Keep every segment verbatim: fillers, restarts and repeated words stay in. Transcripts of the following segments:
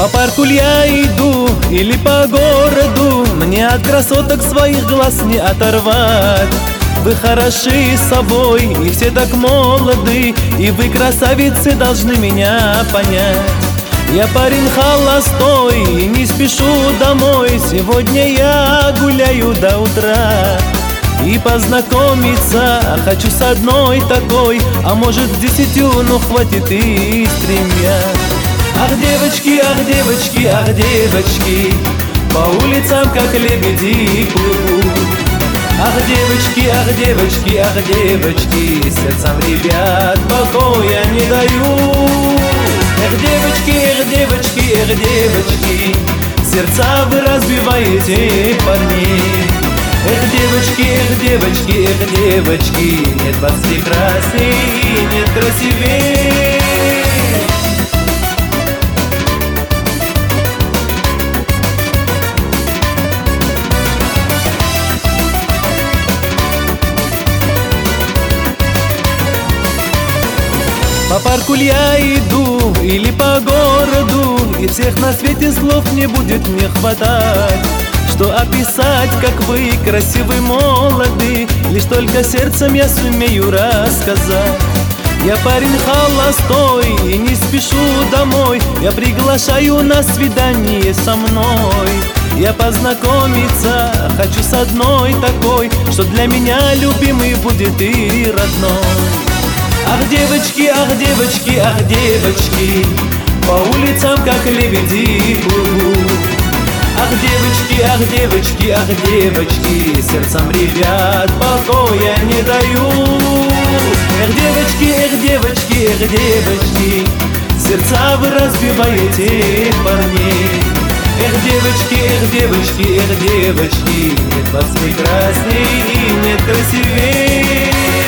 По парку я иду или по городу, мне от красоток своих глаз не оторвать. Вы хороши собой, и все так молоды, и вы, красавицы, должны меня понять. Я парень холостой и не спешу домой, сегодня я гуляю до утра. И познакомиться хочу с одной такой, а может с десятью, но хватит и с тремя. Ах, девочки, ах, девочки, ах, девочки, по улицам как лебеди плывут. Ах, девочки, ах, девочки, ах, девочки, сердцам ребят покоя не дают. Эх, девочки, эх, девочки, эх, девочки, сердца вы разбиваете парней. Эх, девочки, эх, девочки, эх, девочки, нет вас прекрасней и нет красивей. По парку я иду или по городу, и всех на свете слов не будет мне хватать, что описать, как вы красивы, молоды, лишь только сердцем я сумею рассказать. Я парень холостой и не спешу домой, я приглашаю на свидание со мной. Я познакомиться хочу с одной такой, что для меня любимый будет и родной. Ах, девочки, ах, девочки, ах, девочки, по улицам как лебеди плывут. Ах, девочки, ах, девочки, ах, девочки, сердцам ребят покоя не дают. Эх, девочки, эх, девочки, эх, девочки, сердца вы разбиваете парней. Эх, девочки, эх, девочки, эх, девочки, нет вас прекрасней и нет красивей.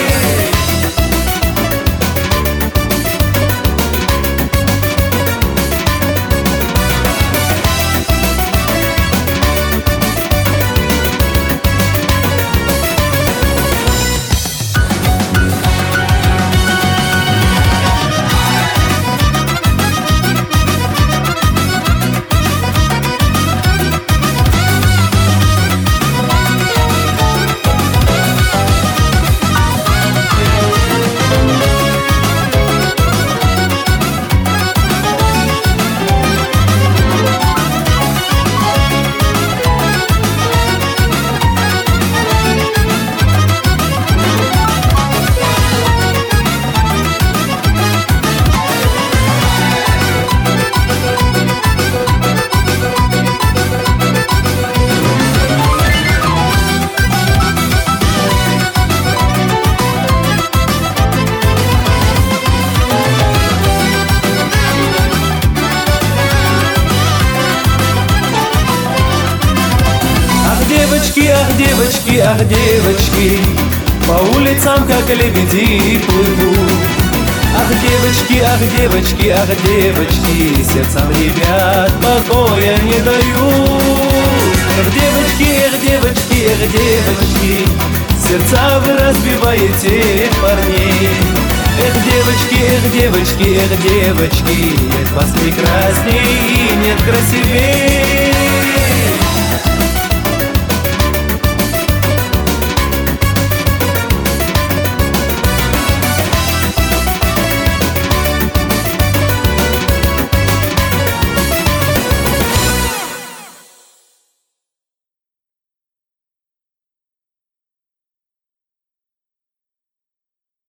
Девочки, ах, девочки, ах, девочки, по улицам как лебеди плывут. Ах, девочки, ах, девочки, ах, девочки, сердцам ребят покоя не дают. Эх, девочки, эх, девочки, эх, девочки, сердца вы разбиваете парней. Эх, девочки, эх, девочки, эх, девочки, нет вас прекрасней и нет красивей.